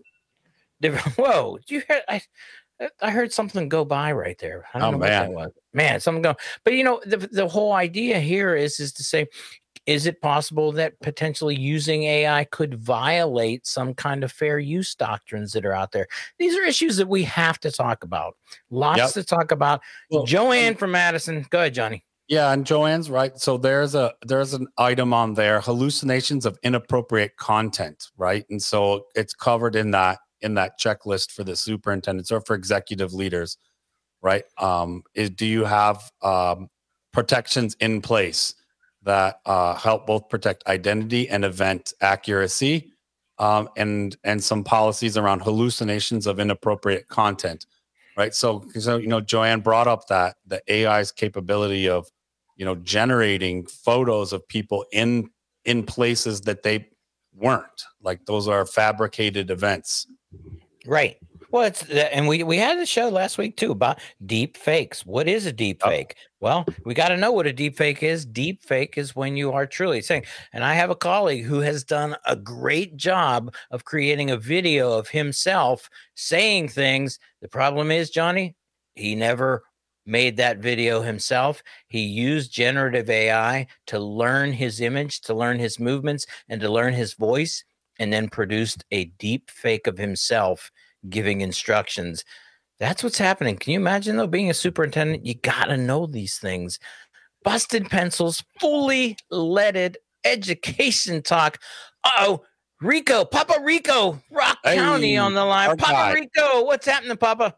Whoa! Did you hear? I heard something go by right there. I don't know what that was. Man, something go. But the whole idea here is to say, is it possible that potentially using AI could violate some kind of fair use doctrines that are out there? These are issues that we have to talk about. Lots to talk about. Well, Joanne from Madison. Go ahead, Johnny. Yeah, and Joanne's right. So there's an item on there, hallucinations of inappropriate content, right? And so it's covered in that checklist for the superintendents or for executive leaders, right? Do you have protections in place that help both protect identity and event accuracy, and some policies around hallucinations of inappropriate content, right? So Joanne brought up that the AI's capability of generating photos of people in places that they weren't, like those are fabricated events. Right. Well, and we had a show last week too about deep fakes. What is a deep fake? Well, we got to know what a deep fake is. Deep fake is when you are truly saying, and I have a colleague who has done a great job of creating a video of himself saying things. The problem is, Johnny, he never made that video himself. He used generative AI to learn his image, to learn his movements, and to learn his voice, and then produced a deep fake of himself giving instructions. That's what's happening. Can you imagine, though, being a superintendent? You got to know these things. Busted Pencils, fully leaded education talk. Uh-oh, Rico, Papa Rico, Rock County on the line. Papa Rico, what's happening, Papa?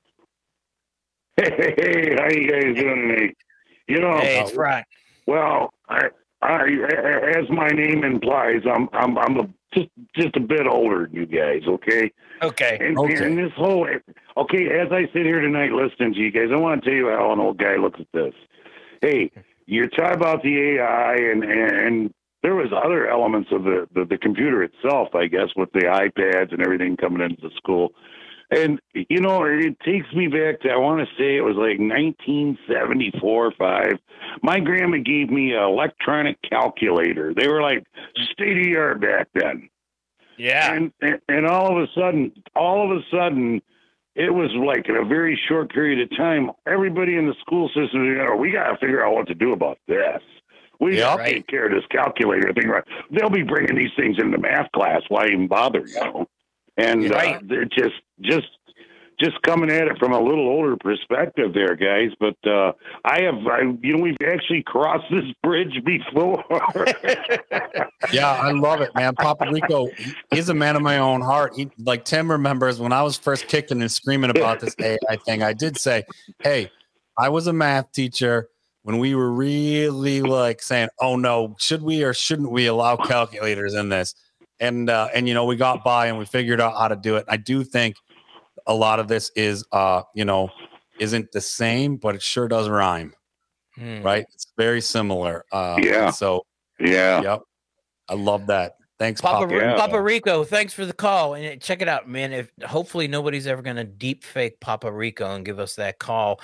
Hey, how you guys doing today? Hey, it's right. Well, I as my name implies, I'm just a bit older than you guys. Okay. And this whole as I sit here tonight listening to you guys, I want to tell you how an old guy looks at this. Hey, you're talking about the AI, and there was other elements of the computer itself, I guess, with the iPads and everything coming into the school. And, it takes me back to, I want to say it was like 1974 or 5. My grandma gave me an electronic calculator. They were like state of the art back then. Yeah. And all of a sudden, it was like in a very short period of time, everybody in the school system, we got to figure out what to do about this. We got to take care of this calculator thing. Right? They'll be bringing these things into math class. Why even bother, And they're just coming at it from a little older perspective there, guys. But we've actually crossed this bridge before. Yeah, I love it, man. Papa Rico, he's a man of my own heart. He, like Tim remembers when I was first kicking and screaming about this AI thing, I did say, hey, I was a math teacher when we were really like saying, oh no, should we or shouldn't we allow calculators in this? And we got by and we figured out how to do it. I do think a lot of this is, isn't the same, but it sure does rhyme, right? It's very similar. So, yep. I love that. Thanks, Papa Rico. Thanks for the call. And check it out, man. Hopefully nobody's ever going to deep fake Papa Rico and give us that call.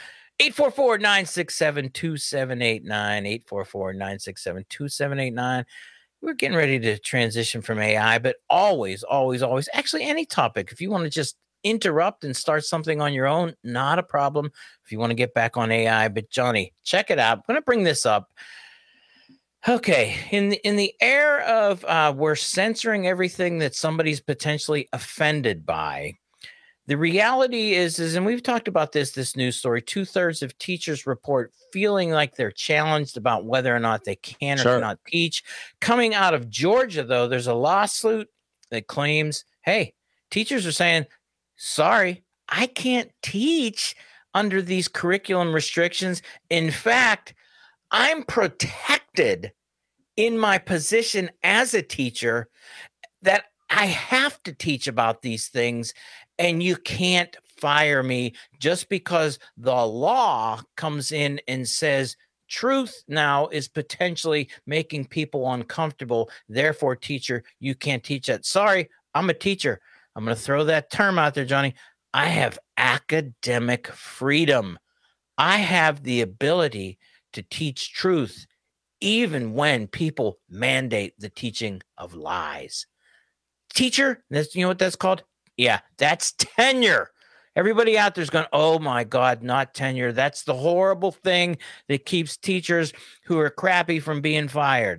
844-967-2789. 844-967-2789. We're getting ready to transition from AI, but always, actually any topic. If you want to just interrupt and start something on your own, not a problem. If you want to get back on AI, but Johnny, check it out. I'm going to bring this up. Okay, in the era of we're censoring everything that somebody's potentially offended by, the reality is, and we've talked about this news story, 2/3 of teachers report feeling like they're challenged about whether or not they can or cannot teach. Coming out of Georgia, though, there's a lawsuit that claims, hey, teachers are saying, sorry, I can't teach under these curriculum restrictions. In fact, I'm protected in my position as a teacher that I have to teach about these things, and you can't fire me just because the law comes in and says truth now is potentially making people uncomfortable. Therefore, teacher, you can't teach that. Sorry, I'm a teacher. I'm going to throw that term out there, Johnny. I have academic freedom. I have the ability to teach truth even when people mandate the teaching of lies. Teacher, you know what that's called? Yeah, that's tenure. Everybody out there's going, oh my God, not tenure. That's the horrible thing that keeps teachers who are crappy from being fired.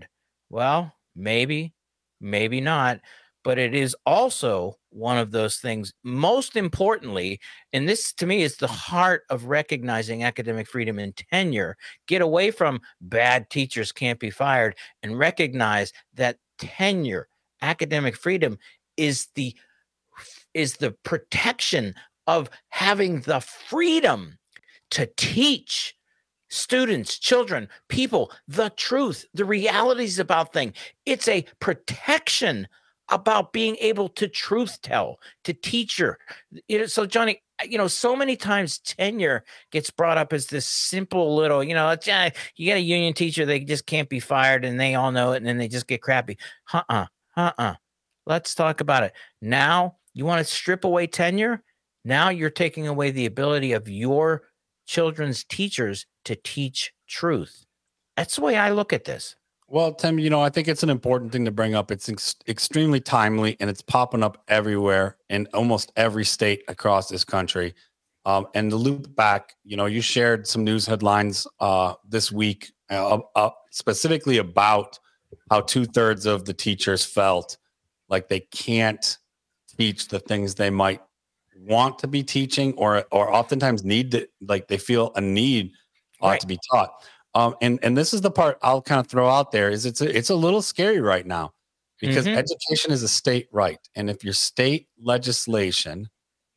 Well, maybe not. But it is also one of those things, most importantly, and this to me is the heart of recognizing academic freedom and tenure. Get away from bad teachers can't be fired and recognize that tenure, academic freedom is the protection of having the freedom to teach students, children, people, the truth, the realities about things. It's a protection about being able to truth tell to teacher. So Johnny, so many times tenure gets brought up as this simple little, you get a union teacher, they just can't be fired and they all know it and then they just get crappy. Let's talk about it. Now, you want to strip away tenure? Now you're taking away the ability of your children's teachers to teach truth. That's the way I look at this. Well, Tim, I think it's an important thing to bring up. It's extremely timely, and it's popping up everywhere in almost every state across this country. And to loop back, you shared some news headlines this week specifically about how 2/3 of the teachers felt like they can't teach the things they might want to be teaching or oftentimes need to, like they feel a need to be taught. And this is the part I'll kind of throw out there is it's a little scary right now because education is a state right. And if your state legislation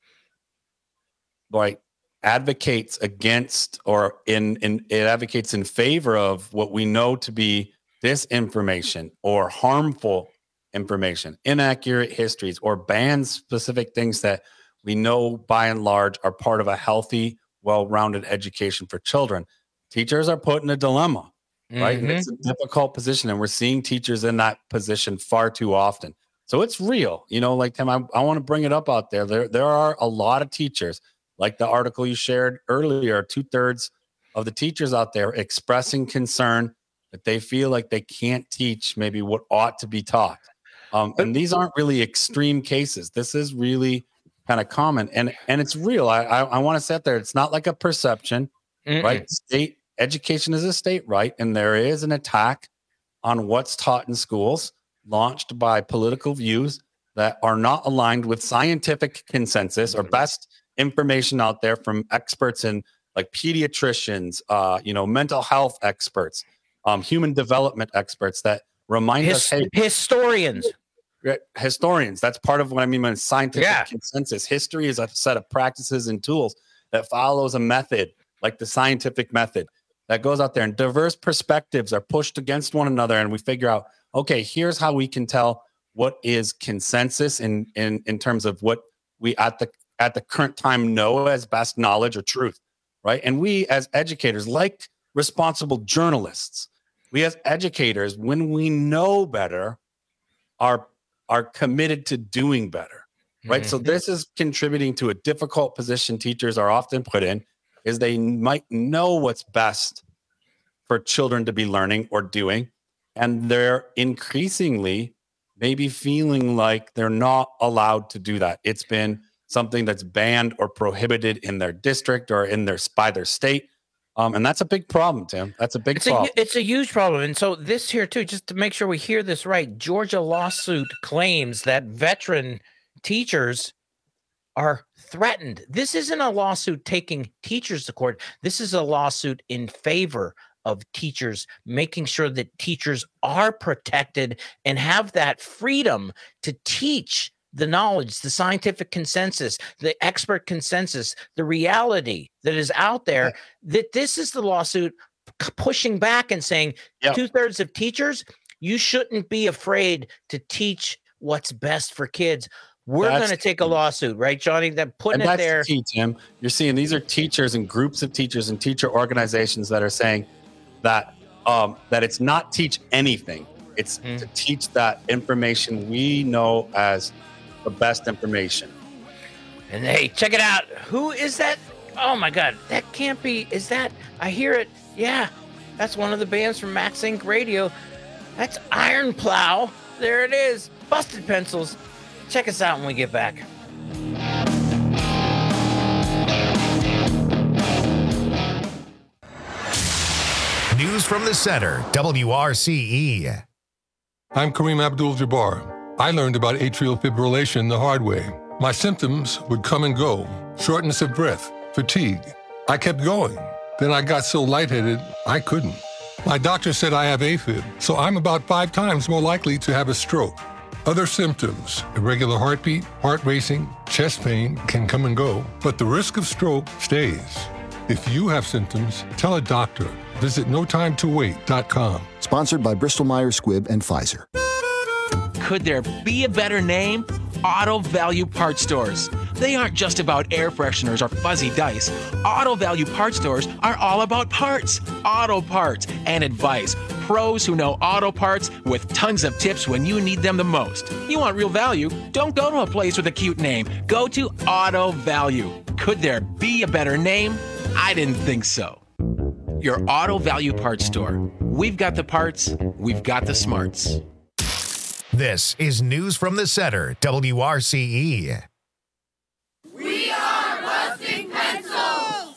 advocates against or it advocates in favor of what we know to be disinformation or harmful information, inaccurate histories, or bans specific things that we know by and large are part of a healthy, well-rounded education for children, teachers are put in a dilemma, right? And it's a difficult position, and we're seeing teachers in that position far too often. So it's real, Tim, I want to bring it up out there. There are a lot of teachers, like the article you shared earlier, 2/3 of the teachers out there expressing concern that they feel like they can't teach maybe what ought to be taught. And these aren't really extreme cases. This is really kind of common, and it's real. I want to say out there, it's not like a perception, right? State education is a state right, and there is an attack on what's taught in schools launched by political views that are not aligned with scientific consensus or best information out there from experts in like pediatricians, mental health experts, human development experts that remind us, hey, historians. That's part of what I mean by scientific consensus. History is a set of practices and tools that follows a method, like the scientific method, that goes out there, and diverse perspectives are pushed against one another, and we figure out, okay, here's how we can tell what is consensus in terms of what we at the current time know as best knowledge or truth, right? And we as educators, like responsible journalists, we as educators, when we know better, are committed to doing better, right? So this is contributing to a difficult position teachers are often put in, is they might know what's best for children to be learning or doing, and they're increasingly maybe feeling like they're not allowed to do that. It's been something that's banned or prohibited in their district or by their state. And that's a big problem, Tim. That's a big problem. It's a huge problem. And so this here too, just to make sure we hear this right, Georgia lawsuit claims that veteran teachers are threatened. This isn't a lawsuit taking teachers to court. This is a lawsuit in favor of teachers, making sure that teachers are protected and have that freedom to teach the knowledge, the scientific consensus, the expert consensus, the reality that is out there. That this is the lawsuit pushing back and saying 2/3 of teachers, you shouldn't be afraid to teach what's best for kids. We're going to take a lawsuit, right, Johnny? That putting it there. That's the key, Tim. You're seeing these are teachers and groups of teachers and teacher organizations that are saying that it's not teach anything. It's to teach that information we know as the best information. And hey, check it out. Who is that? Oh my God, that can't be. Is that? I hear it. Yeah, that's one of the bands from Max Inc. Radio. That's Iron Plow. There it is. Busted Pencils. Check us out when we get back. News from the center, WRCE. I'm Kareem Abdul-Jabbar. I learned about atrial fibrillation the hard way. My symptoms would come and go. Shortness of breath, fatigue. I kept going. Then I got so lightheaded, I couldn't. My doctor said I have AFib, so I'm about 5 times more likely to have a stroke. Other symptoms, irregular heartbeat, heart racing, chest pain can come and go, but the risk of stroke stays. If you have symptoms, tell a doctor. Visit notimetowait.com. Sponsored by Bristol-Myers Squibb and Pfizer. Could there be a better name? Auto Value Parts Stores. They aren't just about air fresheners or fuzzy dice. Auto Value Parts Stores are all about parts, auto parts, and advice. Pros who know auto parts with tons of tips when you need them the most. You want real value? Don't go to a place with a cute name. Go to Auto Value. Could there be a better name? I didn't think so. Your Auto Value Parts Store. We've got the parts, we've got the smarts. This is News from the Center, WRCE. We are busting pencils!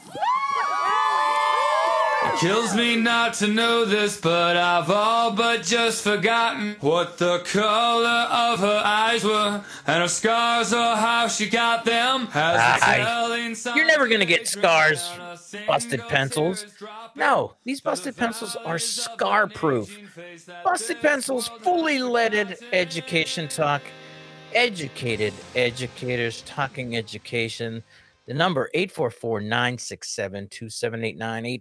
It kills me not to know this, but I've all but just forgotten what the color of her eyes were, and her scars or how she got them. You're never going to get scars, busted pencils. No, these busted pencils are scar-proof. Busted pencils, fully leaded education talk. Educated educators talking education. The number 844-967-2789,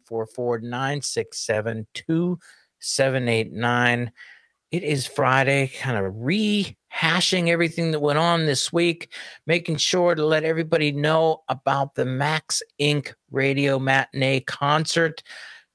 844-967-2789. It is Friday, kind of rehashing everything that went on this week, making sure to let everybody know about the Max Inc. Radio Matinee Concert,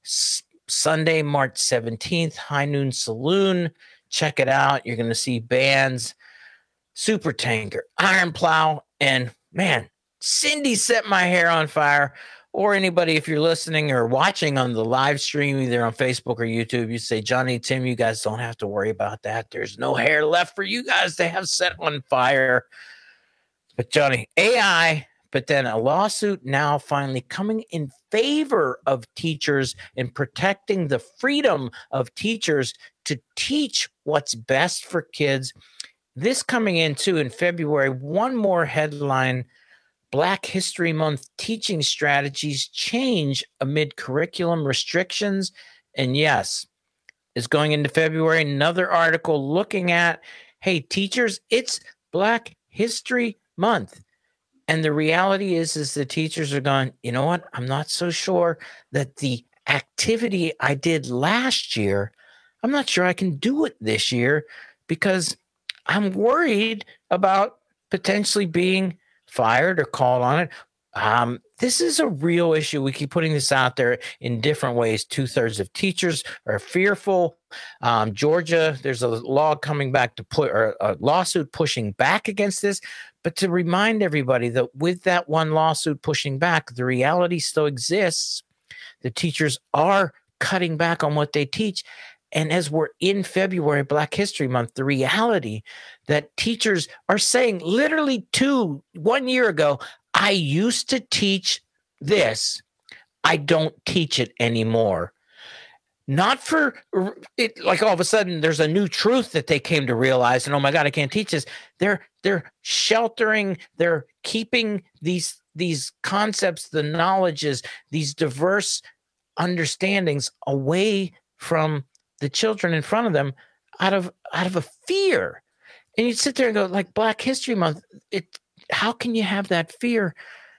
Sunday, March 17th, High Noon Saloon. Check it out. You're going to see bands, Supertanker, Iron Plow, and man, Cindy Set My Hair on Fire. Or anybody, if you're listening or watching on the live stream, either on Facebook or YouTube, you say, Johnny, Tim, you guys don't have to worry about that. There's no hair left for you guys to have set on fire. But Johnny, AI, but then a lawsuit now finally coming in favor of teachers and protecting the freedom of teachers to teach what's best for kids. This coming in too in February, one more headline. Black History Month teaching strategies change amid curriculum restrictions. And yes, it's going into February. Another article looking at, hey, teachers, it's Black History Month. And the reality is the teachers are going, you know what? I'm not so sure that the activity I did last year, I'm not sure I can do it this year because I'm worried about potentially being fired or called on it. This is a real issue. We keep putting this out there in different ways. 2/3 of teachers are fearful. Georgia, there's a law coming back to put, or a lawsuit pushing back against this. But to remind everybody that with that one lawsuit pushing back, the reality still exists. The teachers are cutting back on what they teach. And as we're in February, Black History Month, the reality that teachers are saying literally 1 year ago, I used to teach this. I don't teach it anymore. Not for it, like all of a sudden there's a new truth that they came to realize, and oh my God, I can't teach this. They're sheltering, they're keeping these concepts, the knowledges, these diverse understandings away from the children in front of them out of a fear. And you sit there and go, like, Black History Month, how can you have that fear?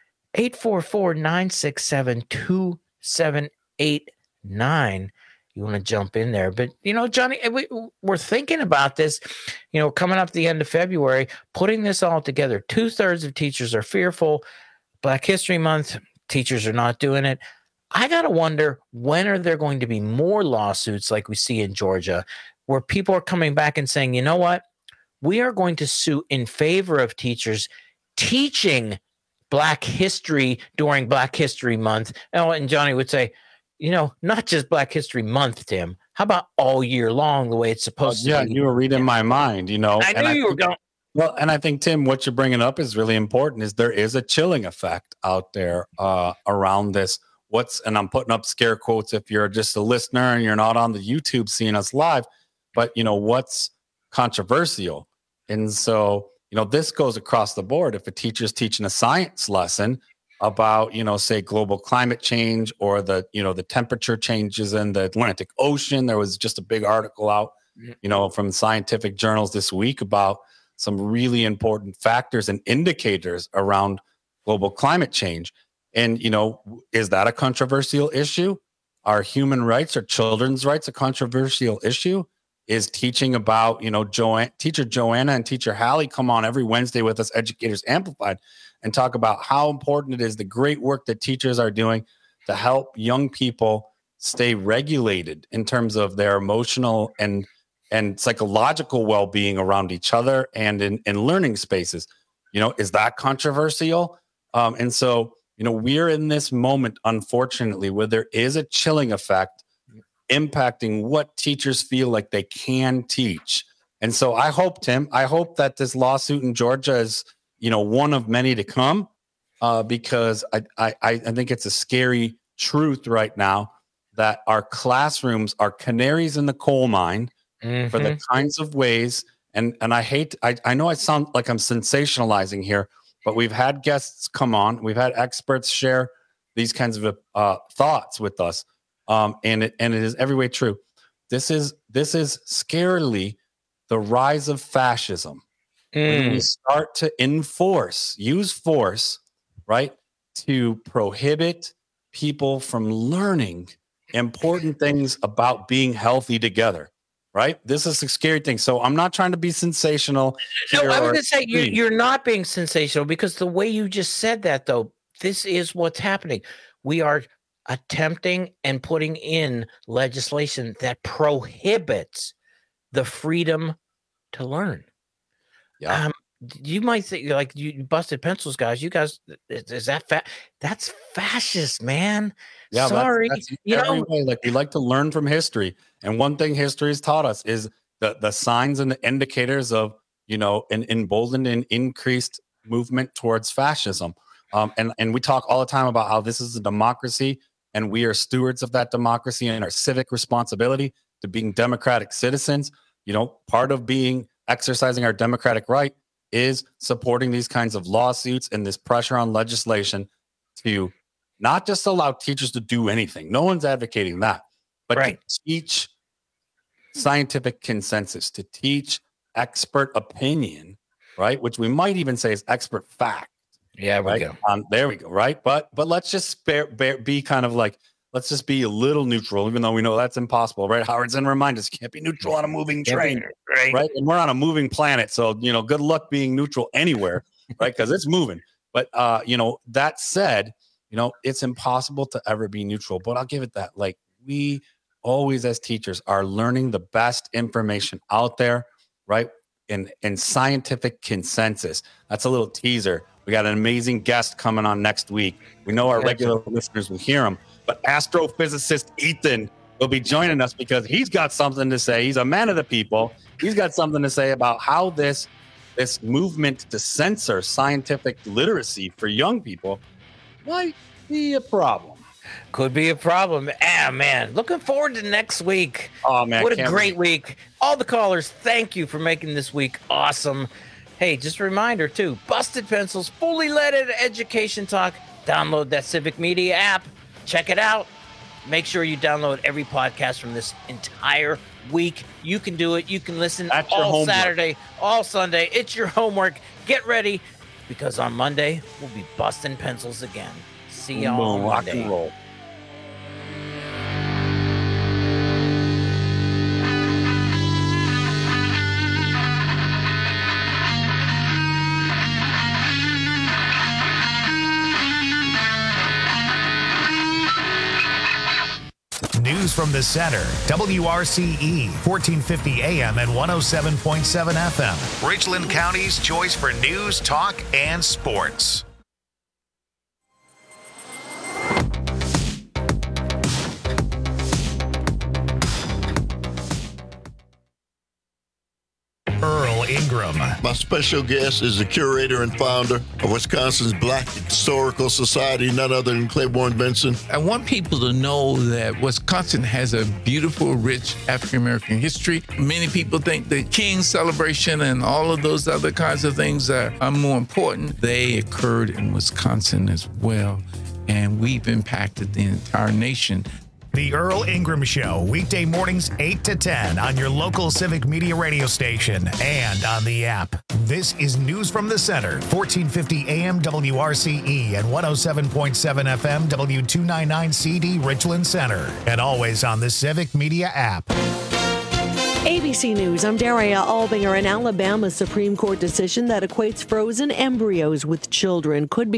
844-967-2789. You want to jump in there. But, Johnny, we're thinking about this, coming up the end of February, putting this all together. 2/3 of teachers are fearful. Black History Month, teachers are not doing it. I got to wonder, when are there going to be more lawsuits like we see in Georgia, where people are coming back and saying, you know what? We are going to sue in favor of teachers teaching Black history during Black History Month. And Johnny would say, not just Black History Month, Tim. How about all year long, the way it's supposed to be? Yeah, you were reading my mind, I knew you were going. Well, and I think, Tim, what you're bringing up is really important, is there is a chilling effect out there around this. And I'm putting up scare quotes if you're just a listener and you're not on the YouTube seeing us live, but what's controversial. And so, this goes across the board. If a teacher's teaching a science lesson about, say global climate change or the temperature changes in the Atlantic Ocean, there was just a big article out, from scientific journals this week about some really important factors and indicators around global climate change. And, is that a controversial issue? Are human rights or children's rights a controversial issue? Is teaching about, Teacher Joanna and Teacher Hallie come on every Wednesday with us, Educators Amplified, and talk about how important it is, the great work that teachers are doing to help young people stay regulated in terms of their emotional and psychological well-being around each other and in learning spaces. Is that controversial? And so, we're in this moment, unfortunately, where there is a chilling effect impacting what teachers feel like they can teach. And so I hope, Tim, that this lawsuit in Georgia is, one of many to come, because I think it's a scary truth right now that our classrooms are canaries in the coal mine for the kinds of ways. And I know I sound like I'm sensationalizing here, but we've had guests come on. We've had experts share these kinds of thoughts with us. And it is every way true. This is scarily the rise of fascism. When we start to use force, right, to prohibit people from learning important things about being healthy together. Right? This is a scary thing. So I'm not trying to be sensational. No, I was going to say you're not being sensational, because the way you just said that, though, this is what's happening. We are attempting and putting in legislation that prohibits the freedom to learn. Yeah. You might think, like, you busted pencils, guys. You guys, is that that's fascist, man. Yeah, sorry. That's like, we like to learn from history, and one thing history has taught us is the signs and the indicators of an emboldened and increased movement towards fascism. And we talk all the time about how this is a democracy, and we are stewards of that democracy and our civic responsibility to being democratic citizens. Part of exercising our democratic right is supporting these kinds of lawsuits and this pressure on legislation to not just allow teachers to do anything. No one's advocating that, but to teach scientific consensus, to teach expert opinion, right? Which we might even say is expert fact. Yeah, we go. There we go. Right. But let's just be kind of like, let's just be a little neutral, even though we know that's impossible, right? Howard Zinn reminds us, you can't be neutral on a moving train, right? And we're on a moving planet. So, good luck being neutral anywhere, right? Because it's moving. But, that said, it's impossible to ever be neutral. But I'll give it that. Like, we always, as teachers, are learning the best information out there, right? In scientific consensus. That's a little teaser. We got an amazing guest coming on next week. We know our regular listeners will hear him. But astrophysicist Ethan will be joining us because he's got something to say. He's a man of the people. He's got something to say about how this movement to censor scientific literacy for young people might be a problem. Could be a problem. Man. Looking forward to next week. Oh, man. What a great week. All the callers, thank you for making this week awesome. Hey, just a reminder, too. Busted Pencils, fully leaded education talk. Download that Civic Media app. Check it out. Make sure you download every podcast from this entire week. You can do it. You can listen all Saturday, all Sunday. It's your homework. Get ready, because on Monday, we'll be busting pencils again. See y'all on Monday. Rock and roll. News from the center. WRCE, 1450 AM and 107.7 FM. Richland County's choice for news, talk, and sports. Earl in Ingram. My special guest is the curator and founder of Wisconsin's Black Historical Society, none other than Claiborne Benson. I want people to know that Wisconsin has a beautiful, rich African-American history. Many people think the King celebration and all of those other kinds of things are more important. They occurred in Wisconsin as well, and we've impacted the entire nation. The Earl Ingram Show, weekday mornings 8 to 10 on your local Civic Media radio station and on the app. This is News from the Center, 1450 AM WRCE and 107.7 FM W299CD Richland Center, and always on the Civic Media app. ABC News, I'm Daria Albinger. An Alabama Supreme Court decision that equates frozen embryos with children could be